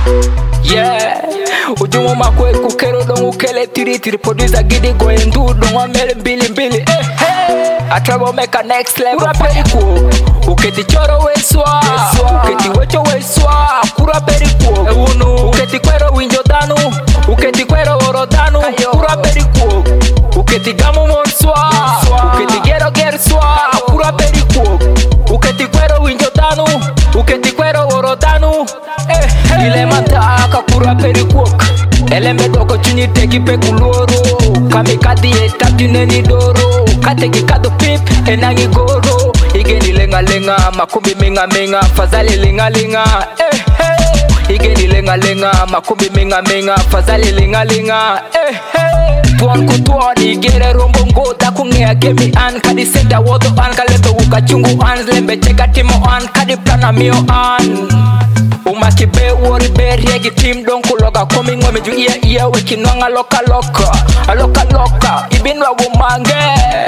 Yeah, ujumu makwe kukero don ukele tiri tiri producer gidi go endu don amele mbili mbili. Atrabo make a next level perico. Uketi choro weswa, uketi wecho weswa, kura perico. Uketi kwero winjo danu, uketi kwero oro danu, kura perico. Uketi gamu monswa, uketi gero gerswa, kura perico. Uketi kwero winjo danu, uketi kwero oro danu. Ile mantaka kura perico. Elembe doko chini teki pe kuloro. Kami kadi etatu neni doro. Kateki kado pip enangi goro. Igeni lenga lenga makumbi minga minga. Fazali linga linga. Igeni lenga lenga makumbi minga minga. Fazali linga linga. Tuan kutuan igere rombongo. Daku ngea gemi an. Kadi senda wodo an. Kalebe wuka chungu an. Lembe cheka timo an. Kadi plana mio an. Umaki be wori be riegi team don kuloga komi ngome ju iya weki nonga loka loka aloka loka ibinwa wumange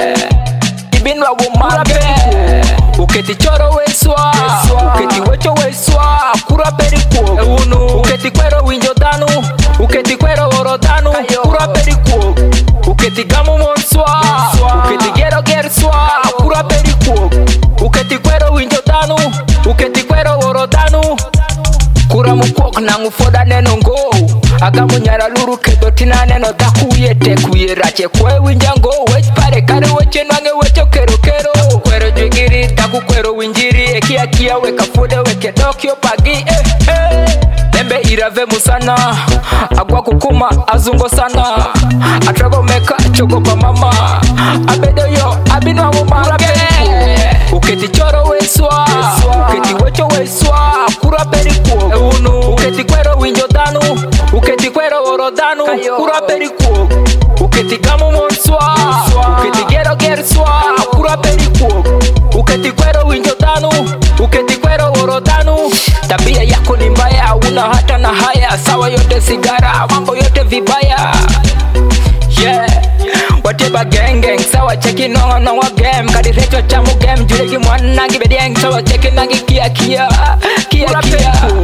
uketi choro weswa uketi wecho weswa kura perico uketi kwero winjo danu uketi kwero oro danu kura perico uketi gamu monswa uketi gero gerswa kura perico uketi kwero winjo danu uketi kwero oro danu kura mukok nangu foda neno ngo agamu nyara luru kedo tina neno dakuye tekuye rache kwe winjango wech pare kare weche nange wecho kero kero kwero jwigiri daku kwero winjiri ekia kia weka fude weke dokyo pagi Lembe irave musana agwa kukuma azungo sana atrago meka chogo pa mama abedo yo abinwa mumarake uketi choro weswa uketi wecho weswa kura perico uketi kwero winjo danu uketi kwero oro danu kura perico uketi gamu monswa uketi gero gerswa kura perico uketi kwero winjo danu uketi kwero oro danu tabia yako ni mbaya una hata na haya sawa yote sigara mambo yote vibaya yeah whatever gang gang sawa cheki no wa game kadi recho chamu game juregi mwana ngibedeng sawa cheki nangi kia